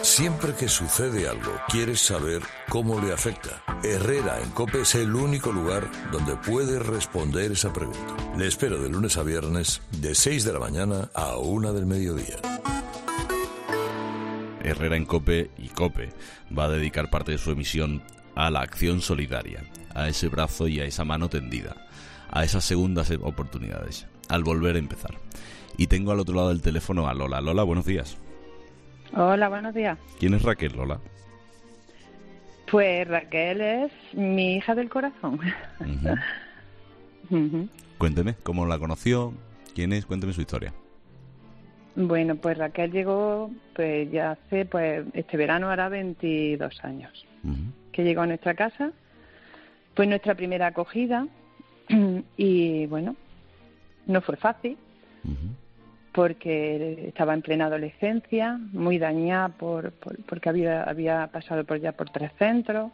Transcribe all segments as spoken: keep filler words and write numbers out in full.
Siempre que sucede algo, quieres saber cómo le afecta. Herrera en COPE es el único lugar donde puedes responder esa pregunta. Le espero de lunes a viernes, de seis de la mañana a una del mediodía. Herrera en COPE y COPE va a dedicar parte de su emisión a la acción solidaria, a ese brazo y a esa mano tendida, a esas segundas oportunidades, al volver a empezar. Y tengo al otro lado del teléfono a Lola. Lola, buenos días. Hola, buenos días. ¿Quién es Raquel, Lola? Pues Raquel es mi hija del corazón. Uh-huh. Uh-huh. Cuénteme, ¿cómo la conoció? ¿Quién es? Cuénteme su historia. Bueno, pues Raquel llegó, pues ya hace, pues este verano hará veintidós años. Uh-huh. Que llegó a nuestra casa. Fue nuestra primera acogida y, bueno, no fue fácil. Uh-huh. Porque estaba en plena adolescencia, muy dañada por, por porque había había pasado por ya por tres centros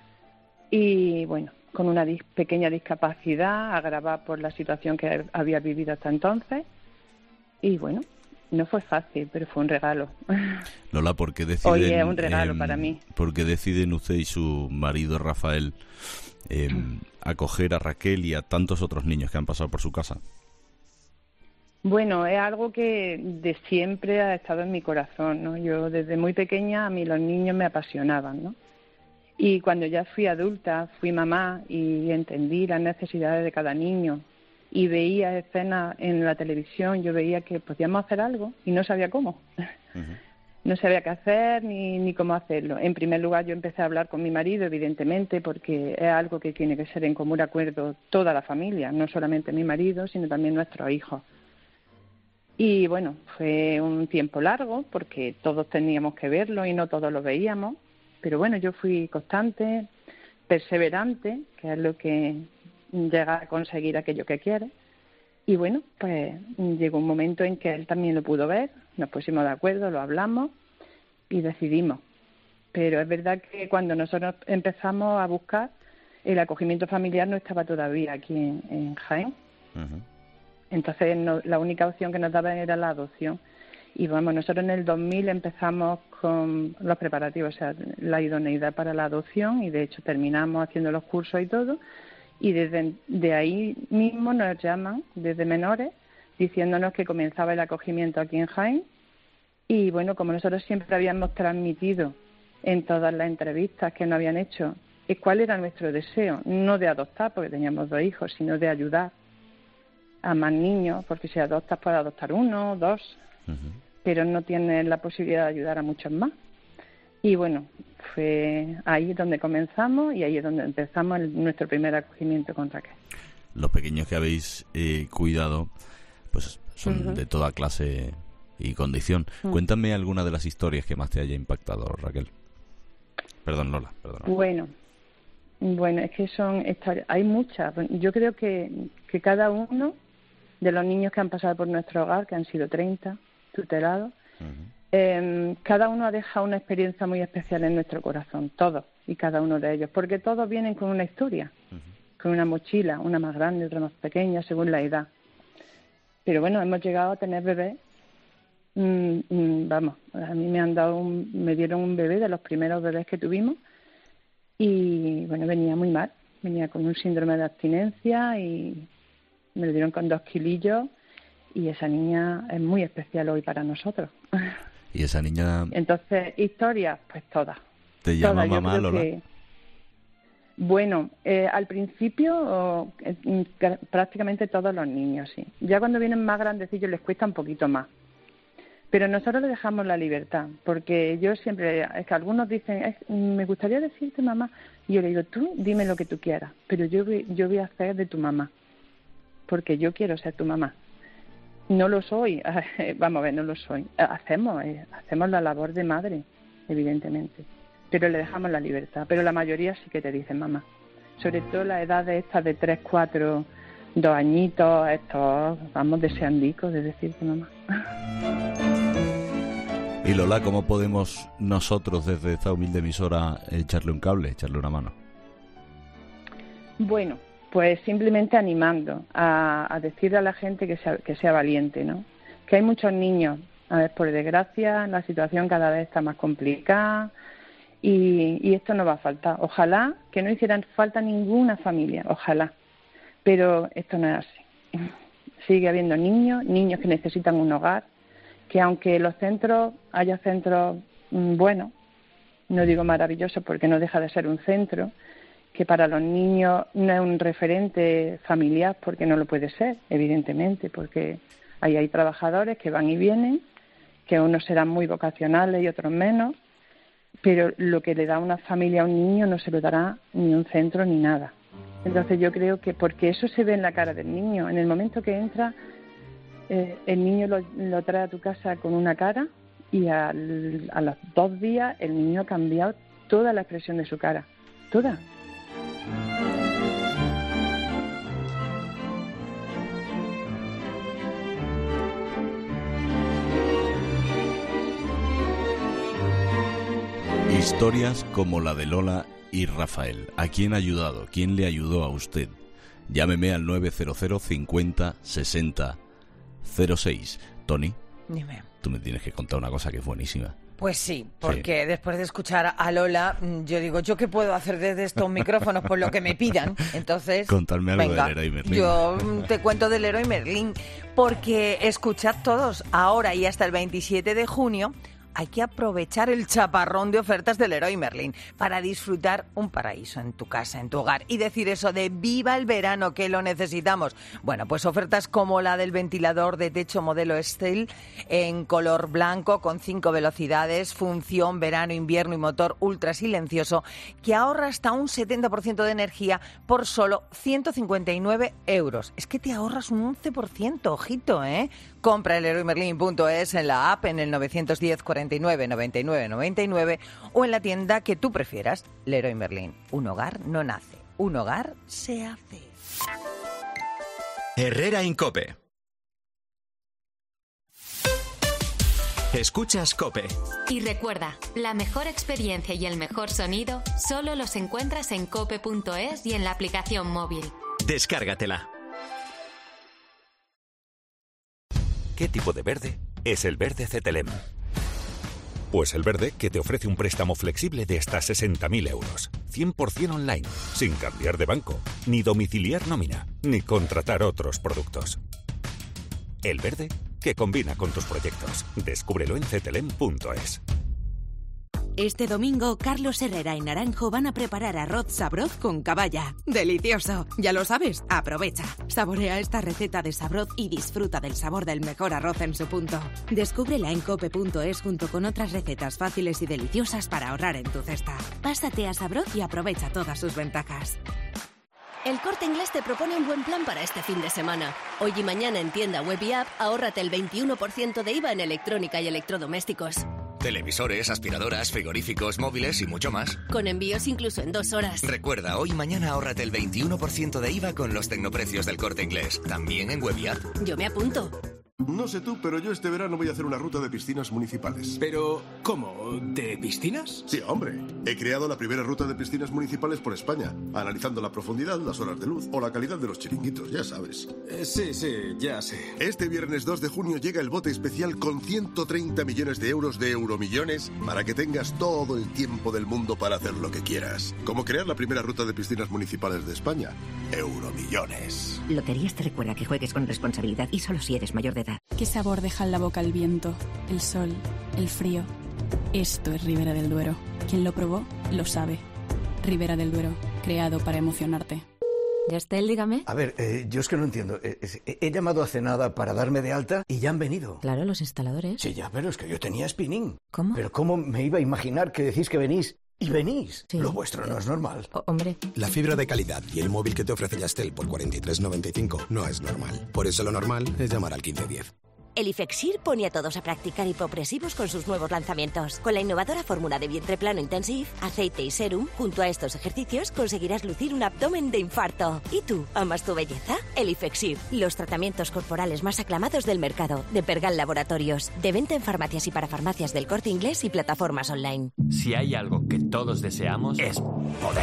y bueno, con una dis, pequeña discapacidad agravada por la situación que había vivido hasta entonces y bueno, no fue fácil, pero fue un regalo. Lola, ¿por qué deciden? Hoy es un regalo eh, para mí. ¿Por qué deciden usted y su marido Rafael eh, acoger a Raquel y a tantos otros niños que han pasado por su casa? Bueno, es algo que de siempre ha estado en mi corazón, ¿no? Yo desde muy pequeña a mí los niños me apasionaban, ¿no? Y cuando ya fui adulta, fui mamá y entendí las necesidades de cada niño y veía escenas en la televisión, yo veía que podíamos hacer algo y no sabía cómo. Uh-huh. No sabía qué hacer ni, ni cómo hacerlo. En primer lugar, yo empecé a hablar con mi marido, evidentemente, porque es algo que tiene que ser en común acuerdo toda la familia, no solamente mi marido, sino también nuestros hijos. Y bueno, fue un tiempo largo porque todos teníamos que verlo y no todos lo veíamos, pero bueno, yo fui constante, perseverante, que es lo que llega a conseguir aquello que quiere. Y bueno, pues llegó un momento en que él también lo pudo ver, nos pusimos de acuerdo, lo hablamos y decidimos. Pero es verdad que cuando nosotros empezamos a buscar, el acogimiento familiar no estaba todavía aquí en, en Jaén. Uh-huh. Entonces no, la única opción que nos daban era la adopción. Y vamos, nosotros en el dos mil empezamos con los preparativos, o sea, la idoneidad para la adopción y de hecho terminamos haciendo los cursos y todo. Y desde de ahí mismo nos llaman, desde menores, diciéndonos que comenzaba el acogimiento aquí en Jaén. Y bueno, como nosotros siempre habíamos transmitido en todas las entrevistas que nos habían hecho, cuál era nuestro deseo, no de adoptar, porque teníamos dos hijos, sino de ayudar a más niños, porque si adoptas puedes adoptar uno, dos, uh-huh. pero no tienes la posibilidad de ayudar a muchos más. Y bueno, fue ahí donde comenzamos y ahí es donde empezamos el, nuestro primer acogimiento con Raquel. Los pequeños que habéis eh, cuidado pues son uh-huh. de toda clase y condición. Uh-huh. Cuéntame alguna de las historias que más te haya impactado, Raquel. Perdón, Lola, perdón. Bueno, bueno, es que son historias, hay muchas. Yo creo que, que cada uno de los niños que han pasado por nuestro hogar, que han sido treinta tutelados, uh-huh. eh, cada uno ha dejado una experiencia muy especial en nuestro corazón, todos y cada uno de ellos, porque todos vienen con una historia, uh-huh. con una mochila, una más grande, otra más pequeña, según la edad. Pero bueno, hemos llegado a tener bebés, mm, mm, vamos, a mí me han dado un, me dieron un bebé de los primeros bebés que tuvimos y bueno, venía muy mal, venía con un síndrome de abstinencia y me lo dieron con dos kilillos y esa niña es muy especial hoy para nosotros. ¿Y esa niña? Entonces, historias, pues todas. ¿Te llama todas. mamá, Lola? Que, bueno, eh, al principio eh, prácticamente todos los niños, sí. Ya cuando vienen más grandecillos les cuesta un poquito más. Pero nosotros les dejamos la libertad, porque yo siempre, es que algunos dicen, es, me gustaría decirte mamá, y yo le digo, tú dime lo que tú quieras, pero yo, yo voy a hacer de tu mamá. Porque yo quiero ser tu mamá. No lo soy, vamos a ver, no lo soy. Hacemos, eh, hacemos la labor de madre, evidentemente, pero le dejamos la libertad. Pero la mayoría sí que te dicen mamá. Sobre todo la edad de estas de tres, cuatro, dos añitos, estos, vamos, deseandicos de decirte mamá. Y Lola, ¿cómo podemos nosotros desde esta humilde emisora echarle un cable, echarle una mano? Bueno, pues simplemente animando a, a decirle a la gente que sea, que sea valiente, ¿no? Que hay muchos niños A ver, por desgracia, la situación cada vez está más complicada y, y esto no va a faltar. Ojalá que no hicieran falta ninguna familia, ojalá. Pero esto no es así. Sigue habiendo niños, niños que necesitan un hogar, que aunque los centros, haya centros mmm, buenos, no digo maravillosos porque no deja de ser un centro, que para los niños no es un referente familiar porque no lo puede ser, evidentemente, porque ahí hay trabajadores que van y vienen, que unos serán muy vocacionales y otros menos, pero lo que le da una familia a un niño no se lo dará ni un centro ni nada. Entonces yo creo que porque eso se ve en la cara del niño, en el momento que entra, eh, el niño lo, lo trae a tu casa con una cara y al, a los dos días el niño ha cambiado toda la expresión de su cara, toda. Historias como la de Lola y Rafael. ¿A quién ha ayudado? ¿Quién le ayudó a usted? Llámeme al nueve cero cero cincuenta sesenta cero seis. Tony, dime. Tú me tienes que contar una cosa que es buenísima. Pues sí, porque sí. Después de escuchar a Lola, yo digo, ¿yo qué puedo hacer desde estos micrófonos? Por lo que me pidan. Entonces, contarme algo venga, del Leroy Merlin. Yo te cuento del Leroy Merlin, porque escuchad todos, ahora y hasta el veintisiete de junio, hay que aprovechar el chaparrón de ofertas del Leroy Merlin para disfrutar un paraíso en tu casa, en tu hogar, y decir eso de ¡viva el verano, que lo necesitamos! Bueno, pues ofertas como la del ventilador de techo modelo Estel en color blanco con cinco velocidades, función verano, invierno y motor ultra silencioso, que ahorra hasta un setenta por ciento de energía por solo ciento cincuenta y nueve euros. Es que te ahorras un once por ciento, ojito, ¿eh? Compra en leroy merlin punto es, en la app, en el nueve uno cero, cuarenta y nueve, noventa y nueve, noventa y nueve o en la tienda que tú prefieras. Leroy Merlin. Un hogar no nace, un hogar se hace. Herrera en COPE. Escuchas COPE. Y recuerda, la mejor experiencia y el mejor sonido solo los encuentras en cope punto es y en la aplicación móvil. Descárgatela. ¿Qué tipo de verde es el verde Cetelem? Pues el verde que te ofrece un préstamo flexible de hasta sesenta mil euros, cien por ciento online, sin cambiar de banco, ni domiciliar nómina, ni contratar otros productos. El verde que combina con tus proyectos. Descúbrelo en cetelem punto es. Este domingo, Carlos Herrera y Naranjo van a preparar arroz sabroz con caballa. ¡Delicioso! Ya lo sabes, aprovecha. Saborea esta receta de sabroz y disfruta del sabor del mejor arroz en su punto. Descúbrela en cope punto es junto con otras recetas fáciles y deliciosas para ahorrar en tu cesta. Pásate a Sabroz y aprovecha todas sus ventajas. El Corte Inglés te propone un buen plan para este fin de semana. Hoy y mañana en tienda web y app, ahórrate el veintiuno por ciento de I V A en electrónica y electrodomésticos. Televisores, aspiradoras, frigoríficos, móviles y mucho más. Con envíos incluso en dos horas. Recuerda, hoy y mañana ahórrate el veintiuno por ciento de I V A con los tecnoprecios del Corte Inglés. También en web y app. Yo me apunto. No sé tú, pero yo este verano voy a hacer una ruta de piscinas municipales. ¿Pero cómo? ¿De piscinas? Sí, hombre. He creado la primera ruta de piscinas municipales por España, analizando la profundidad, las horas de luz o la calidad de los chiringuitos, ya sabes. Eh, sí, sí, ya sé. Este viernes dos de junio llega el bote especial con ciento treinta millones de euros de Euromillones para que tengas todo el tiempo del mundo para hacer lo que quieras. Como crear la primera ruta de piscinas municipales de España. Euromillones. Loterías te recuerda que juegues con responsabilidad y solo si eres mayor de edad. ¿Qué sabor deja en la boca el viento, el sol, el frío? Esto es Ribera del Duero. Quien lo probó, lo sabe. Ribera del Duero, creado para emocionarte. Yastel, dígame. A ver, eh, yo es que no entiendo. Eh, eh, he llamado hace nada para darme de alta y ya han venido. Claro, los instaladores. Sí, ya, pero es que yo tenía spinning. ¿Cómo? Pero ¿cómo me iba a imaginar que decís que venís? Y venís. Sí. Lo vuestro no es normal. O, hombre. La fibra de calidad y el móvil que te ofrece Yastel por cuarenta y tres noventa y cinco no es normal. Por eso lo normal es llamar al quince diez. El Ifexir pone a todos a practicar hipopresivos con sus nuevos lanzamientos. Con la innovadora fórmula de vientre plano Intensive, aceite y serum, junto a estos ejercicios conseguirás lucir un abdomen de infarto. ¿Y tú, amas tu belleza? El Ifexir, los tratamientos corporales más aclamados del mercado, de Pergal Laboratorios, de venta en farmacias y para farmacias del Corte Inglés y plataformas online. Si hay algo que todos deseamos es poder.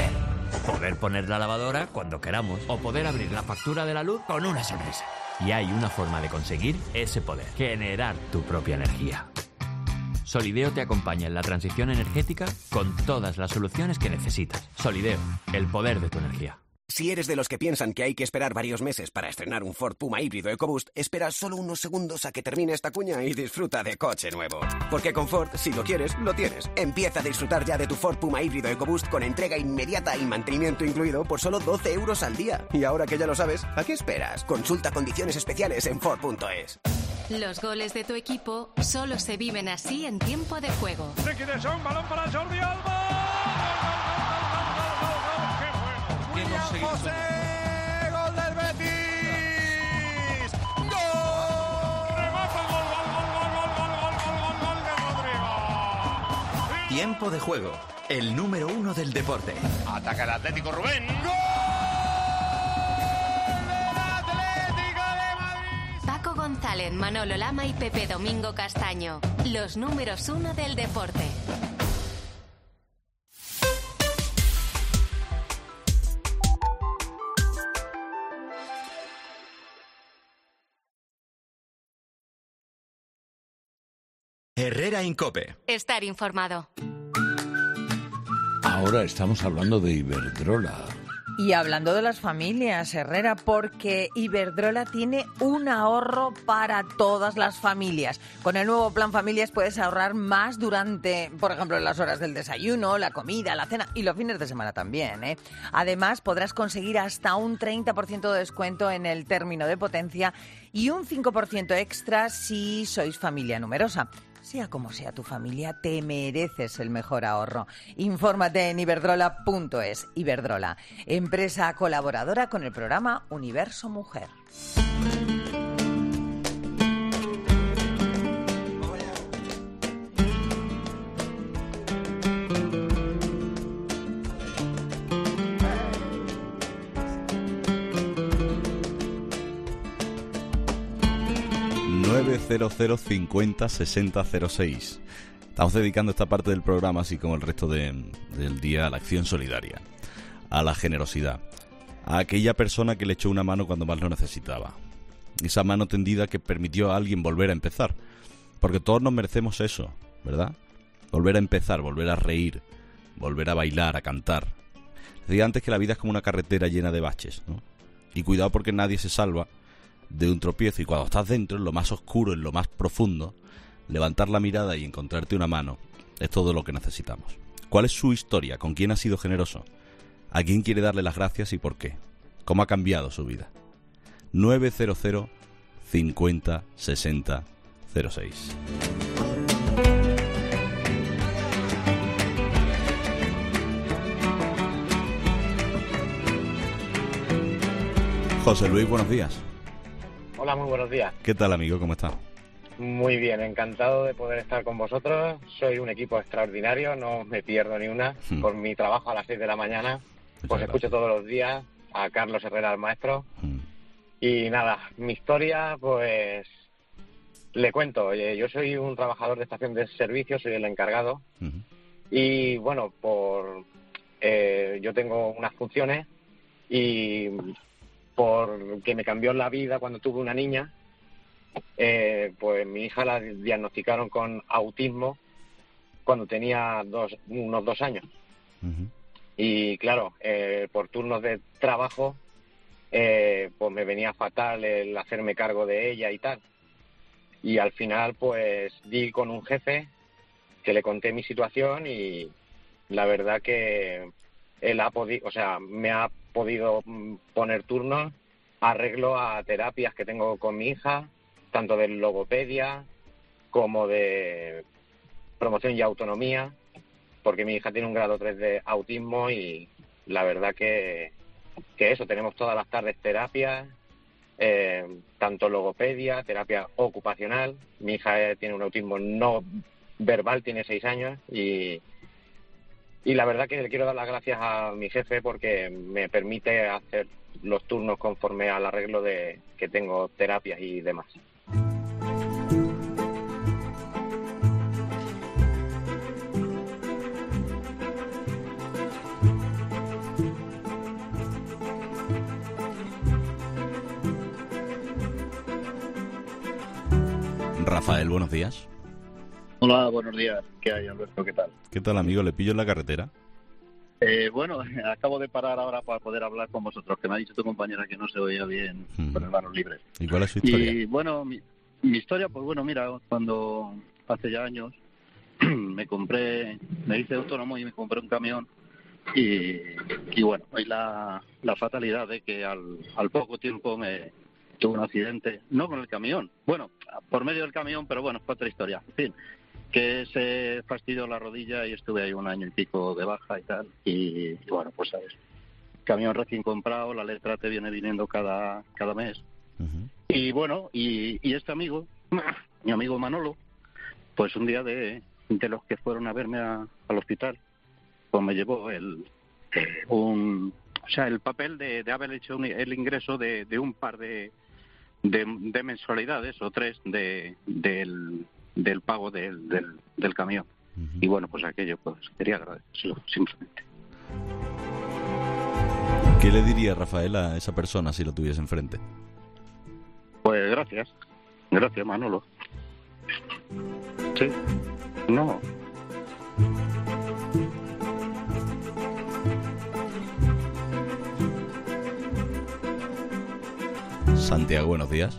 poder poner la lavadora cuando queramos o poder abrir la factura de la luz con una sonrisa. Y hay una forma de conseguir ese poder: generar tu propia energía. Solideo te acompaña en la transición energética con todas las soluciones que necesitas. Solideo, el poder de tu energía. Si eres de los que piensan que hay que esperar varios meses para estrenar un Ford Puma híbrido EcoBoost, espera solo unos segundos a que termine esta cuña y disfruta de coche nuevo. Porque con Ford, si lo quieres, lo tienes. Empieza a disfrutar ya de tu Ford Puma híbrido EcoBoost con entrega inmediata y mantenimiento incluido por solo doce euros al día. Y ahora que ya lo sabes, ¿a qué esperas? Consulta condiciones especiales en Ford punto es. Los goles de tu equipo solo se viven así en tiempo de juego. Liquidación, balón para Jordi Alba. William José, gol del Betis. ¡Gol! Remata el gol, gol, gol, gol, gol, gol, gol, gol, gol de Rodrigo. Tiempo de juego, el número uno del deporte. Ataca el Atlético, Rubén. ¡Gol! Paco González, Manolo Lama y Pepe Domingo Castaño, los números uno del deporte. Herrera en COPE. Estar informado. Ahora estamos hablando de Iberdrola. Y hablando de las familias, Herrera, porque Iberdrola tiene un ahorro para todas las familias. Con el nuevo Plan Familias puedes ahorrar más durante, por ejemplo, las horas del desayuno, la comida, la cena y los fines de semana también, ¿eh? Además, podrás conseguir hasta un treinta por ciento de descuento en el término de potencia y un cinco por ciento extra si sois familia numerosa. Sea como sea tu familia, te mereces el mejor ahorro. Infórmate en iberdrola punto es. Iberdrola, empresa colaboradora con el programa Universo Mujer. nueve cero cero cincuenta sesenta cero seis. Estamos dedicando esta parte del programa, así como el resto de, del día, a la acción solidaria, a la generosidad, a aquella persona que le echó una mano cuando más lo necesitaba, esa mano tendida que permitió a alguien volver a empezar, porque todos nos merecemos eso, ¿verdad? Volver a empezar, volver a reír, volver a bailar, a cantar. Decía antes que la vida es como una carretera llena de baches, ¿no? Y cuidado, porque nadie se salva de un tropiezo, y cuando estás dentro, en lo más oscuro, en lo más profundo, levantar la mirada y encontrarte una mano es todo lo que necesitamos. ¿Cuál es su historia? ¿Con quién ha sido generoso? ¿A quién quiere darle las gracias y por qué? ¿Cómo ha cambiado su vida? nueve cero cero cincuenta sesenta cero seis. José Luis, buenos días. Hola, muy buenos días. ¿Qué tal, amigo? ¿Cómo estás? Muy bien, encantado de poder estar con vosotros. Soy un equipo extraordinario, no me pierdo ni una. Hmm. Por mi trabajo a las seis de la mañana, Muchas pues escucho gracias. Todos los días a Carlos Herrera, el maestro. Hmm. Y nada, mi historia, pues le cuento. Yo soy un trabajador de estación de servicio, soy el encargado. Hmm. Y bueno, por eh, yo tengo unas funciones y porque me cambió la vida cuando tuve una niña, eh, pues mi hija la diagnosticaron con autismo cuando tenía dos, unos dos años. Uh-huh. Y claro, eh, por turnos de trabajo, eh, pues me venía fatal el hacerme cargo de ella y tal. Y al final, pues di con un jefe que le conté mi situación y la verdad que él ha podido, o sea, me ha podido poner turnos, arreglo a terapias que tengo con mi hija, tanto de logopedia como de promoción y autonomía, porque mi hija tiene un grado tres de autismo y la verdad que, que eso, tenemos todas las tardes terapias, eh, tanto logopedia, terapia ocupacional. Mi hija tiene un autismo no verbal, tiene seis años y Y la verdad que le quiero dar las gracias a mi jefe porque me permite hacer los turnos conforme al arreglo de que tengo terapias y demás. Rafael, buenos días. Hola, buenos días. ¿Qué hay, Alberto? ¿Qué tal? ¿Qué tal, amigo? ¿Le pillo en la carretera? Eh, bueno, acabo de parar ahora para poder hablar con vosotros, que me ha dicho tu compañera que no se oía bien Hmm. con las manos libres. ¿Y cuál es su historia? Y bueno, mi, mi historia, pues bueno, mira, cuando hace ya años me compré, me hice autónomo y me compré un camión y, y bueno, hay la, la fatalidad de que al, al poco tiempo me tuve un accidente, no con el camión, bueno, por medio del camión, pero bueno, fue otra historia, en fin, que se fastidió la rodilla y estuve ahí un año y pico de baja y tal, y, y bueno, pues sabes, camión recién comprado, la letra te viene viniendo cada, cada mes. Uh-huh. Y bueno, y, y este amigo, mi amigo Manolo, pues un día de, de los que fueron a verme a, al hospital, pues me llevó el, un, o sea, el papel de, de haber hecho un, el ingreso de, de un par de, de, de mensualidades o tres de, del, del pago del, del, del camión. Uh-huh. Y bueno, pues aquello, pues quería agradecérselo simplemente. ¿Qué le diría Rafael a esa persona si lo tuviese enfrente? Pues gracias, gracias Manolo. Sí, no. Santiago, buenos días.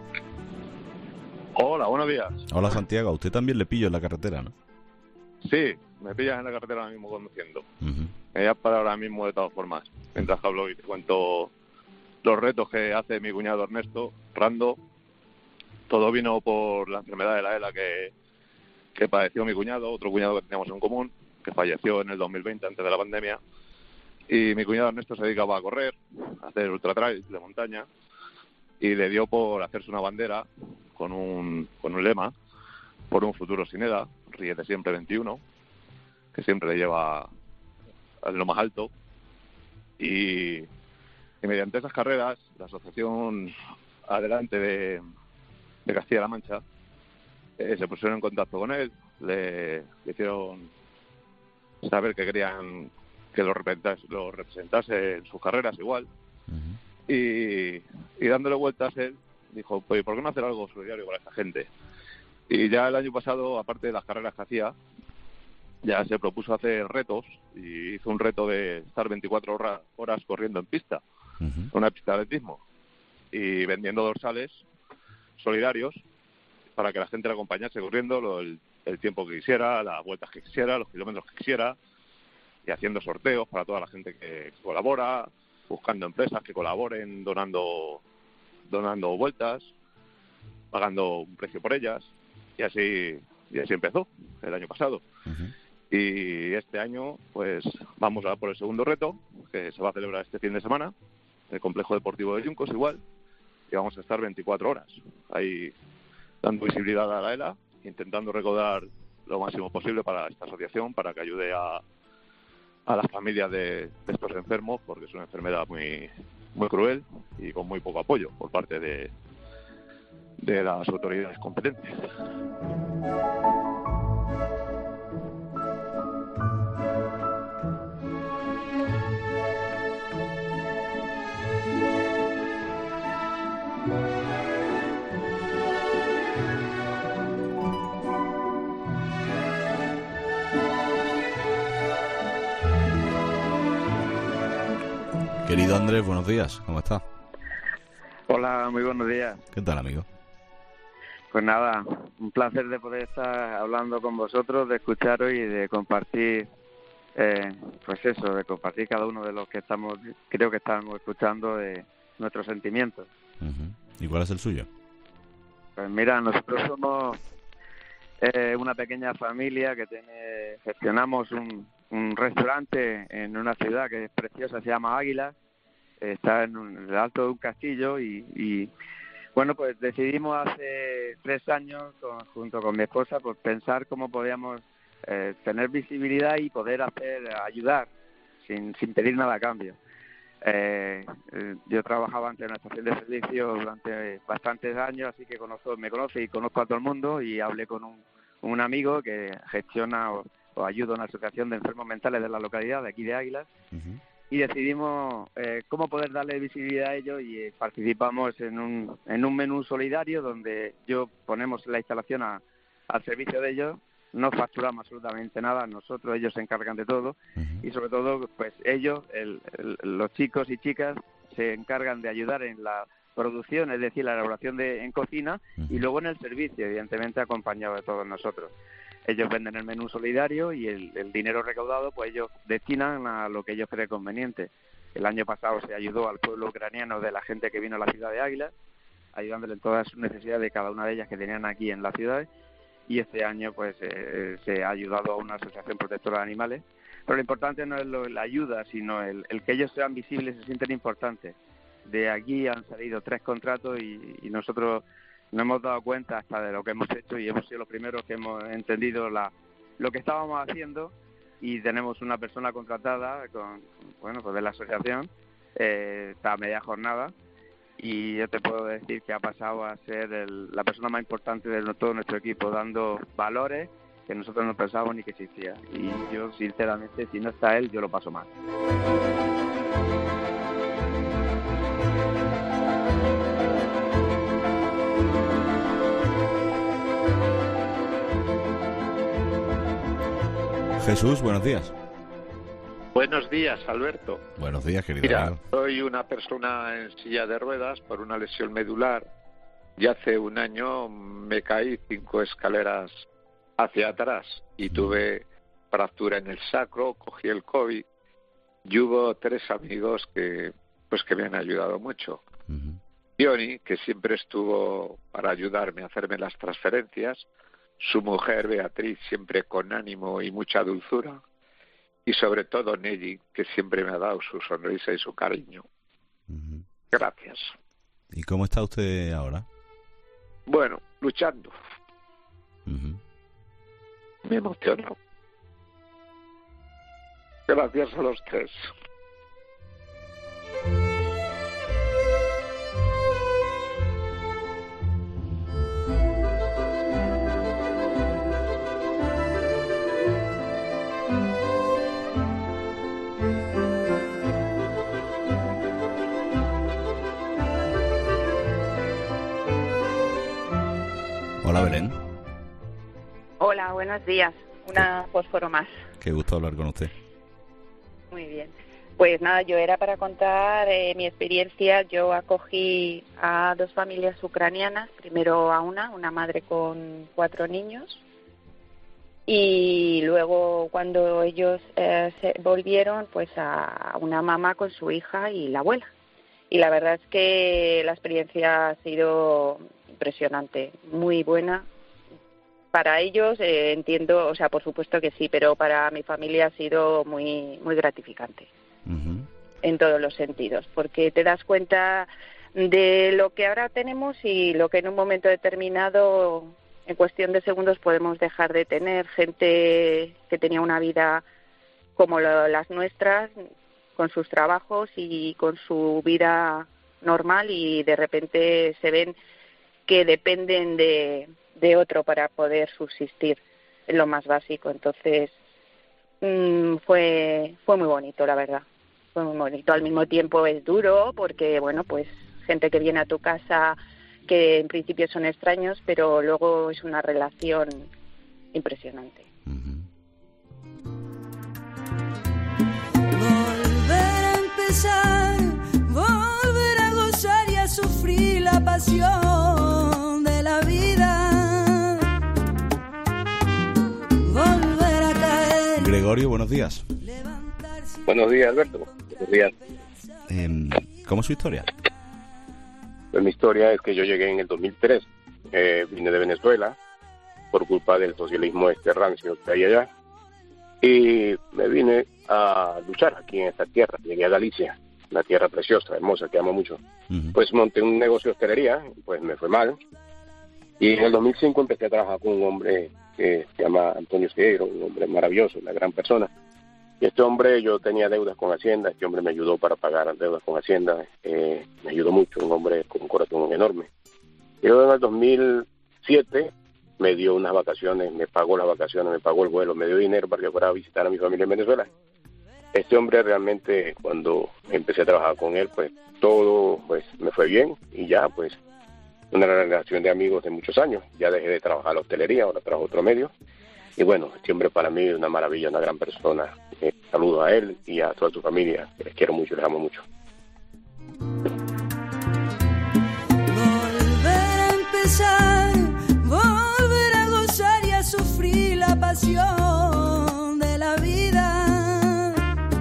Hola, buenos días. Hola Santiago, a usted también le pillo en la carretera, ¿no? Sí, me pillas en la carretera ahora mismo conduciendo. Uh-huh. Me voy a parar ahora mismo de todas formas, mientras hablo y te cuento los retos que hace mi cuñado Ernesto, Rando. Todo vino por la enfermedad de la ELA que, que padeció mi cuñado, otro cuñado que teníamos en común, que falleció en el dos mil veinte, antes de la pandemia. Y mi cuñado Ernesto se dedicaba a correr, a hacer ultratrail de montaña, y le dio por hacerse una bandera con un, con un lema, por un futuro sin edad, Ríete Siempre veintiuno, que siempre le lleva a lo más alto. Y, y mediante esas carreras, la asociación Adelante de, de Castilla-La Mancha eh, se pusieron en contacto con él, le, le hicieron saber que querían que lo representase, lo representase en sus carreras igual. Uh-huh. y, y dándole vueltas él dijo, pues ¿por qué no hacer algo solidario para esta gente? Y ya el año pasado, aparte de las carreras que hacía, ya se propuso hacer retos y hizo un reto de estar veinticuatro horas, horas corriendo en pista, uh-huh. una pista de atletismo, y vendiendo dorsales solidarios para que la gente le acompañase corriendo lo, el, el tiempo que quisiera, las vueltas que quisiera, los kilómetros que quisiera, y haciendo sorteos para toda la gente que colabora, buscando empresas que colaboren, donando donando vueltas, pagando un precio por ellas, y así y así empezó el año pasado. Uh-huh. Y este año pues vamos a por el segundo reto, que se va a celebrar este fin de semana, en el complejo deportivo de Yuncos igual, y vamos a estar veinticuatro horas ahí dando visibilidad a la ELA, intentando recaudar lo máximo posible para esta asociación, para que ayude a, a las familias de, de estos enfermos, porque es una enfermedad muy muy cruel y con muy poco apoyo por parte de, de las autoridades competentes. Querido Andrés, buenos días, ¿cómo está? Hola, muy buenos días. ¿Qué tal, amigo? Pues nada, un placer de poder estar hablando con vosotros, de escucharos y de compartir, eh, pues eso, de compartir cada uno de los que estamos, creo que estamos escuchando, de nuestros sentimientos. Uh-huh. ¿Y cuál es el suyo? Pues mira, nosotros somos eh, una pequeña familia que tiene, gestionamos un, un restaurante en una ciudad que es preciosa, se llama Águilas, está en, un, en el alto de un castillo y, y bueno, pues decidimos hace tres años con, junto con mi esposa pues pensar cómo podíamos eh, tener visibilidad y poder hacer ayudar sin, sin pedir nada a cambio. Eh, eh, yo trabajaba antes en una estación de servicio durante bastantes años, así que conozco, me conoce y conozco a todo el mundo, y hablé con un, un amigo que gestiona o, o ayuda a una asociación de enfermos mentales de la localidad de aquí de Águilas. Uh-huh. y decidimos eh, cómo poder darle visibilidad a ellos y eh, participamos en un, en un menú solidario donde yo ponemos la instalación a, al servicio de ellos, no facturamos absolutamente nada, nosotros, ellos se encargan de todo uh-huh. y sobre todo pues ellos, el, el, los chicos y chicas se encargan de ayudar en la producción, es decir, la elaboración de, en cocina uh-huh. y luego en el servicio, evidentemente acompañado de todos nosotros. Ellos venden el menú solidario y el, el dinero recaudado pues ellos destinan a lo que ellos creen conveniente. El año pasado se ayudó al pueblo ucraniano de la gente que vino a la ciudad de Águilas, ayudándole en todas sus necesidades de cada una de ellas que tenían aquí en la ciudad, y este año pues eh, se ha ayudado a una asociación protectora de animales. Pero lo importante no es lo, la ayuda, sino el, el que ellos sean visibles, se sienten importantes. De aquí han salido tres contratos y, y nosotros nos hemos dado cuenta hasta de lo que hemos hecho y hemos sido los primeros que hemos entendido la, lo que estábamos haciendo, y tenemos una persona contratada con, bueno, pues de la asociación, eh, está a media jornada, y yo te puedo decir que ha pasado a ser el, la persona más importante de todo nuestro equipo, dando valores que nosotros no pensábamos ni que existía. Y yo, sinceramente, si no está él, yo lo paso mal. Jesús, buenos días. Buenos días, Alberto. Buenos días, querido. Mira, soy una persona en silla de ruedas por una lesión medular y hace un año me caí cinco escaleras hacia atrás y tuve fractura en el sacro, cogí el COVID y hubo tres amigos que pues que me han ayudado mucho. Uh-huh. Johnny, que siempre estuvo para ayudarme a hacerme las transferencias, su mujer Beatriz, siempre con ánimo y mucha dulzura, y sobre todo Nelly, que siempre me ha dado su sonrisa y su cariño. Uh-huh. Gracias. ¿Y cómo está usted ahora? Bueno, luchando. Uh-huh. Me emocionó. Gracias a los tres. Hola, Belén. Hola, buenos días. Una fósforo más. Qué gusto hablar con usted. Muy bien. Pues nada, yo era para contar eh, mi experiencia. Yo acogí a dos familias ucranianas. Primero a una, una madre con cuatro niños. Y luego cuando ellos eh, se volvieron, pues a una mamá con su hija y la abuela. Y la verdad es que la experiencia ha sido impresionante, muy buena. Para ellos eh, entiendo, o sea, por supuesto que sí, pero para mi familia ha sido muy muy gratificante. Uh-huh. En todos los sentidos, porque te das cuenta de lo que ahora tenemos y lo que en un momento determinado, en cuestión de segundos, podemos dejar de tener. Gente que tenía una vida como lo, las nuestras, con sus trabajos y con su vida normal, y de repente se ven que dependen de, de otro para poder subsistir, en lo más básico. Entonces mmm, fue fue muy bonito, la verdad, fue muy bonito. Al mismo tiempo es duro porque, bueno, pues gente que viene a tu casa que en principio son extraños, pero luego es una relación impresionante. Uh-huh. Volver a empezar, volver a gozar y a sufrir la pasión de la vida, volver a caer. Gregorio, buenos días. Buenos días, Alberto. Buenos días. Eh, ¿Cómo es su historia? Pues mi historia es que yo llegué en el dos mil tres, eh, vine de Venezuela por culpa del socialismo este rancio que hay allá, y me vine a luchar aquí en esta tierra. Llegué a Galicia, una tierra preciosa, hermosa, que amo mucho. Uh-huh. Pues monté un negocio de hostelería, pues me fue mal, y en el dos mil cinco empecé a trabajar con un hombre que se llama Antonio Cedro, un hombre maravilloso, una gran persona. Y este hombre, yo tenía deudas con Hacienda, este hombre me ayudó para pagar las deudas con Hacienda, eh, me ayudó mucho, un hombre con un corazón enorme. Y luego en el dos mil siete me dio unas vacaciones, me pagó las vacaciones, me pagó el vuelo, me dio dinero para que fuera a visitar a mi familia en Venezuela. este hombre realmente, cuando empecé a trabajar con él, pues todo pues me fue bien y ya pues una relación de amigos de muchos años. Ya dejé de trabajar la hostelería, ahora trabajo otro medio. Y bueno, este hombre para mí es una maravilla, una gran persona. Eh, saludo a él y a toda su familia. Les quiero mucho, les amo mucho. Volver a empezar, volver a gozar y a sufrir la pasión de la vida.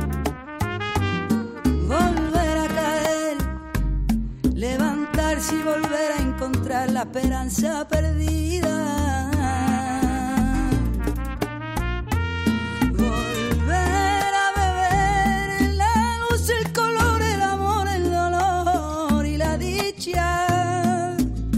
Volver a caer, levantarse y volver a encontrar la esperanza perdida. Volver a beber la luz, el color, el amor, el dolor y la dicha.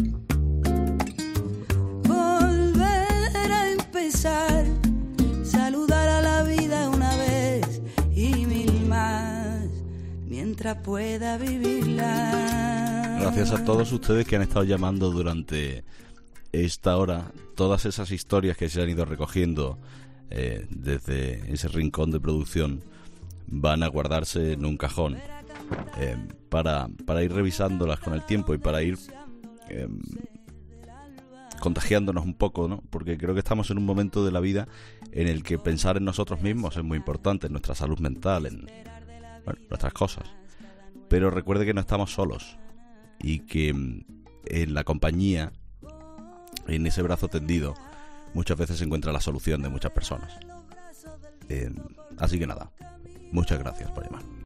Volver a empezar, saludar a la vida una vez y mil más, mientras pueda vivirla. Gracias a todos ustedes que han estado llamando durante esta hora. Todas esas historias que se han ido recogiendo eh, desde ese rincón de producción van a guardarse en un cajón eh, para, para ir revisándolas con el tiempo y para ir eh, contagiándonos un poco, ¿no? Porque creo que estamos en un momento de la vida en el que pensar en nosotros mismos es muy importante, en nuestra salud mental, en bueno, nuestras cosas. Pero recuerde que no estamos solos y que en la compañía, en ese brazo tendido, muchas veces se encuentra la solución de muchas personas. Eh, así que nada, muchas gracias por llamar.